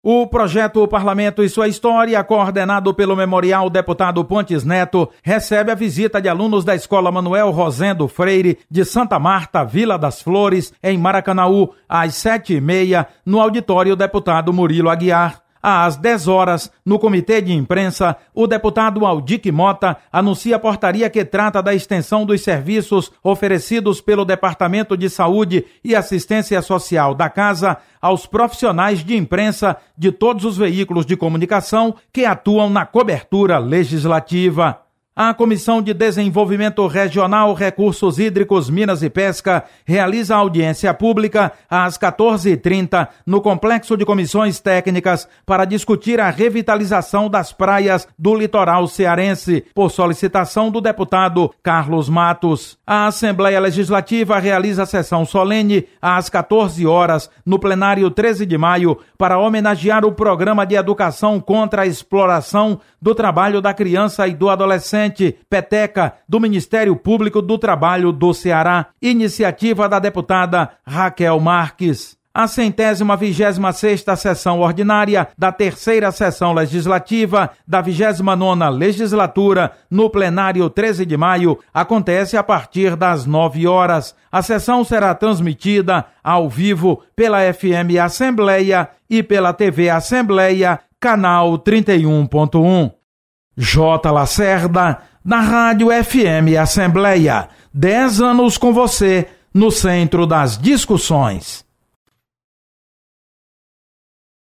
O projeto Parlamento e Sua História, coordenado pelo Memorial Deputado Pontes Neto, recebe a visita de alunos da Escola Manuel Rosendo Freire de Santa Marta, Vila das Flores, em Maracanaú, às 7h30, no auditório Deputado Murilo Aguiar. Às 10 horas, no Comitê de Imprensa, o deputado Aldique Mota anuncia a portaria que trata da extensão dos serviços oferecidos pelo Departamento de Saúde e Assistência Social da Casa aos profissionais de imprensa de todos os veículos de comunicação que atuam na cobertura legislativa. A Comissão de Desenvolvimento Regional, Recursos Hídricos, Minas e Pesca realiza audiência pública às 14h30 no Complexo de Comissões Técnicas para discutir a revitalização das praias do litoral cearense, por solicitação do deputado Carlos Matos. A Assembleia Legislativa realiza sessão solene às 14 horas no plenário 13 de maio para homenagear o Programa de Educação contra a Exploração do Trabalho da Criança e do Adolescente, Peteca, do Ministério Público do Trabalho do Ceará, iniciativa da deputada Raquel Marques. A 126ª sessão ordinária da terceira sessão legislativa da 29ª legislatura, no plenário 13 de maio, acontece a partir das 9 horas. A sessão será transmitida ao vivo pela FM Assembleia e pela TV Assembleia, canal 31.1. J. Lacerda, na Rádio FM Assembleia. 10 anos com você, no centro das discussões.